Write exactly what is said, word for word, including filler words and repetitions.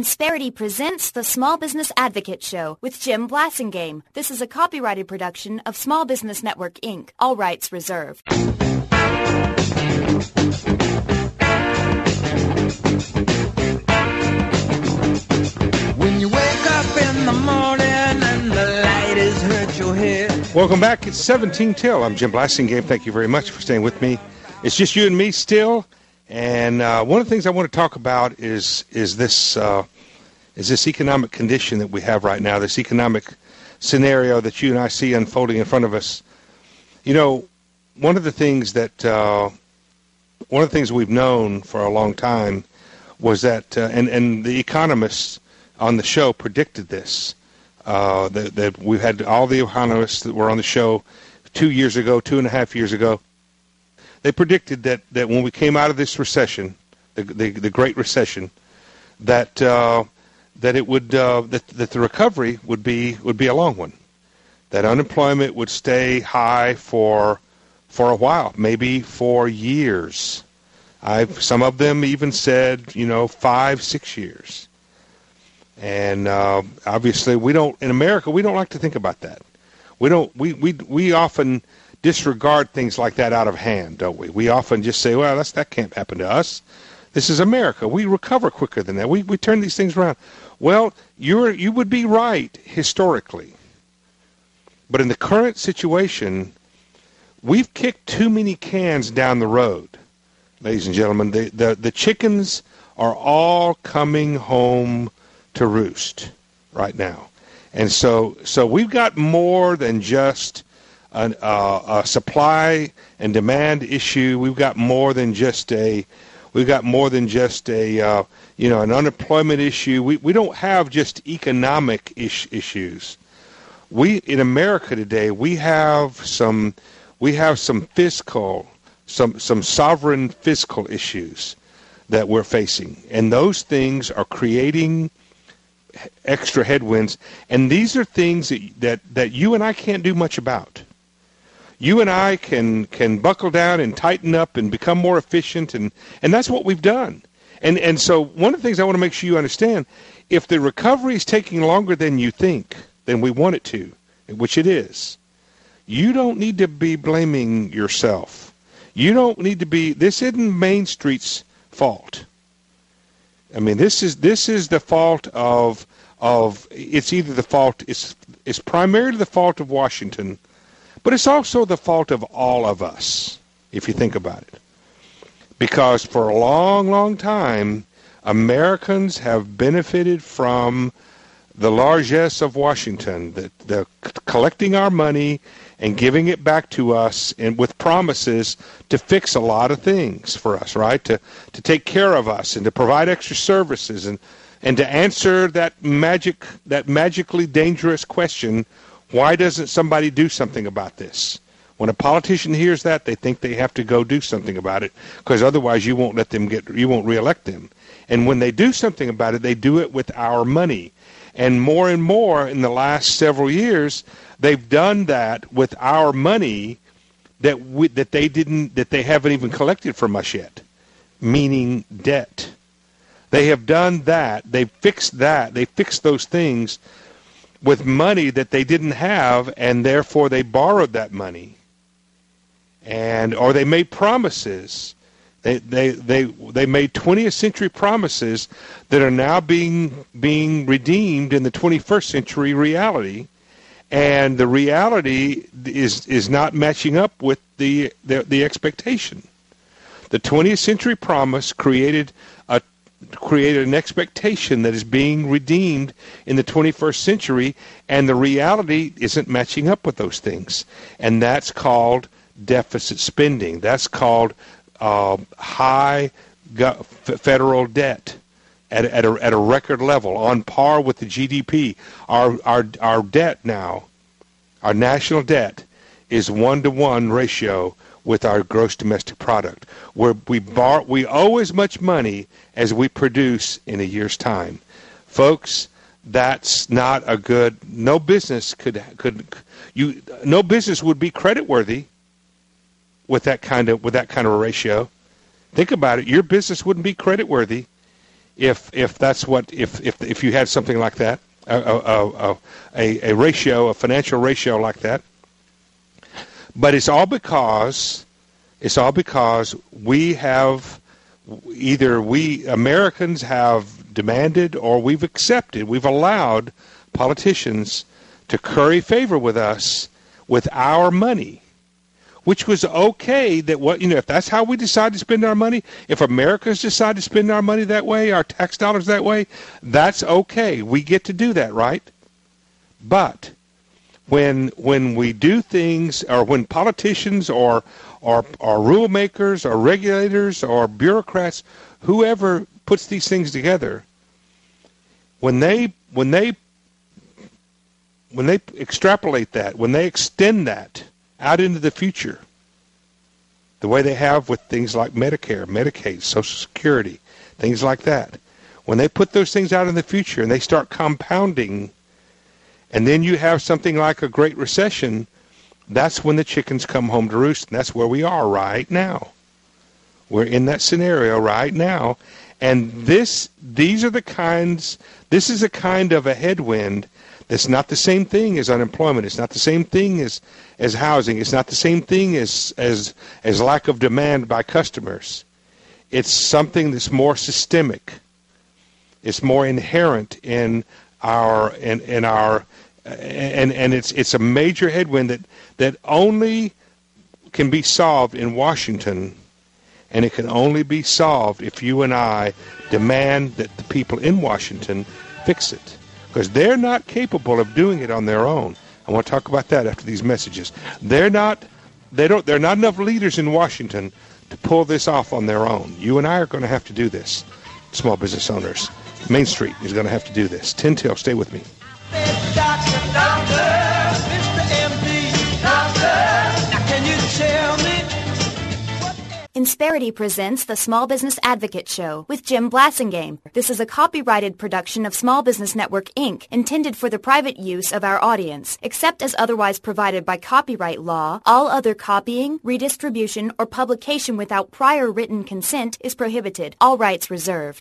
Insperity presents the Small Business Advocate Show with Jim Blasingame. This is a copyrighted production of Small Business Network, Incorporated. All rights reserved. When you wake up in the morning and the light has hurt your head. Welcome back. It's seventeen till. I'm Jim Blasingame. Thank you very much for staying with me. It's just you and me still. And uh, one of the things I want to talk about is is this uh, is this economic condition that we have right now, this economic scenario that you and I see unfolding in front of us. You know, one of the things that uh, one of the things we've known for a long time was that, uh, and and the economists on the show predicted this. Uh, that, that we had all the economists that were on the show two years ago, two and a half years ago. They predicted that, that when we came out of this recession, the the, the Great Recession, that uh, that it would uh, that that the recovery would be would be a long one, that unemployment would stay high for for a while, maybe for years. I've some of them even said, you know, five, six years. And uh, obviously, we don't in America. We don't like to think about that. We don't. We we we often disregard things like that out of hand, don't we? We often just say, well, that's, that can't happen to us. This is America. We recover quicker than that. We we turn these things around. Well, you're you would be right historically. But in the current situation, we've kicked too many cans down the road, ladies and gentlemen. The the, the chickens are all coming home to roost right now. And so so we've got more than just An, uh, a supply and demand issue. We've got more than just a, we've got more than just a, uh, you know, an unemployment issue. We we don't have just economic ish, issues. We in America today we have some, we have some fiscal, some some sovereign fiscal issues that we're facing, and those things are creating extra headwinds. And these are things that that, that you and I can't do much about. You and I can can buckle down and tighten up and become more efficient, and, and that's what we've done. And and so one of the things I want to make sure you understand, if the recovery is taking longer than you think, than we want it to, which it is, you don't need to be blaming yourself. You don't need to be, this isn't Main Street's fault. I mean, this is this is the fault of of it's either the fault, it's it's primarily the fault of Washington, but it's also the fault of all of us, if you think about it. Because for a long, long time, Americans have benefited from the largesse of Washington, the, the collecting our money and giving it back to us, and with promises to fix a lot of things for us, right? To to take care of us and to provide extra services and, and to answer that magic that magically dangerous question, why doesn't somebody do something about this? When a politician hears that, they think they have to go do something about it, because otherwise you won't let them get, you won't reelect them. And when they do something about it, they do it with our money. And more and more in the last several years, they've done that with our money that we, that they didn't, that they haven't even collected from us yet, meaning debt. They have done that. They've fixed that. They fixed those things with money that they didn't have, and therefore they borrowed that money, and or they made promises. They they they they made twentieth century promises that are now being being redeemed in the twenty-first century reality, and the reality is is not matching up with the the, the expectation. The twentieth century promise created a created an expectation that is being redeemed in the twenty-first century, and the reality isn't matching up with those things. And that's called deficit spending. That's called uh, high go- federal debt at, at, a, at a record level, on par with the G D P. Our, our, our debt now, our national debt, is one-to-one ratio with our gross domestic product, where we bar, we owe as much money as we produce in a year's time. Folks, that's not a good, no business could, could you, no business would be creditworthy with that kind of, with that kind of a ratio. Think about it. Your business wouldn't be creditworthy if if that's what if if if you had something like that, a a a, a ratio, a financial ratio like that. But it's all because it's all because we have either we Americans have demanded or we've accepted, we've allowed politicians to curry favor with us with our money, which was okay. That what you know, if that's how we decide to spend our money, if Americans decide to spend our money that way, our tax dollars that way, that's okay. We get to do that, right? But when when we do things, or when politicians or or, or rule makers or regulators or bureaucrats, whoever puts these things together, when they when they when they extrapolate that, when they extend that out into the future, the way they have with things like Medicare, Medicaid, Social Security, things like that, when they put those things out in the future and they start compounding, and then you have something like a Great Recession, that's when the chickens come home to roost, and that's where we are right now. We're in that scenario right now, and this, these are the kinds, this is a kind of a headwind that's not the same thing as unemployment. It's not the same thing as, as housing. It's not the same thing as, as, as lack of demand by customers. It's something that's more systemic. It's more inherent in our in, in our and and it's it's a major headwind that that only can be solved in Washington, and it can only be solved if you and I demand that the people in Washington fix it, because they're not capable of doing it on their own. I want to talk about that after these messages. They're not they don't there are not enough leaders in Washington to pull this off on their own. You and I are going to have to do this. Small business owners. Main Street is going to have to do this. ten till, stay with me. Doctor, doctor, Mister M D, doctor, now can you tell me? Insperity presents the Small Business Advocate Show with Jim Blasingame. This is a copyrighted production of Small Business Network, Incorporated, intended for the private use of our audience. Except as otherwise provided by copyright law, all other copying, redistribution, or publication without prior written consent is prohibited. All rights reserved.